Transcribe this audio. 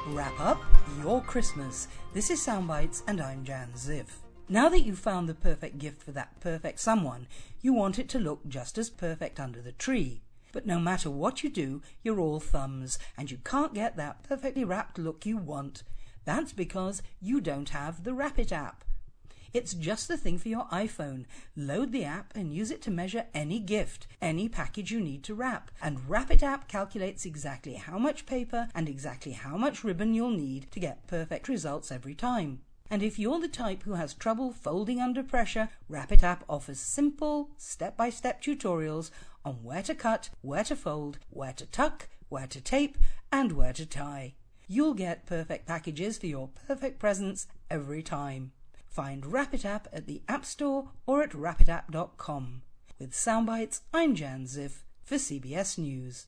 Wrap up your Christmas. This is Soundbites and I'm Jan Ziff. Now that you've found the perfect gift for that perfect someone, you want it to look just as perfect under the tree. But no matter what you do, you're all thumbs and you can't get that perfectly wrapped look you want. That's because you don't have the Wrap It app. It's just the thing for your iPhone. Load the app and use it to measure any gift, any package you need to wrap. And Wrap It app calculates exactly how much paper and exactly how much ribbon you'll need to get perfect results every time. And if you're the type who has trouble folding under pressure, Wrap It app offers simple, step-by-step tutorials on where to cut, where to fold, where to tuck, where to tape, and where to tie. You'll get perfect packages for your perfect presents every time. Find Wrap It app at the App Store or at wrapitapp.com. With Soundbites, I'm Jan Ziff for CBS News.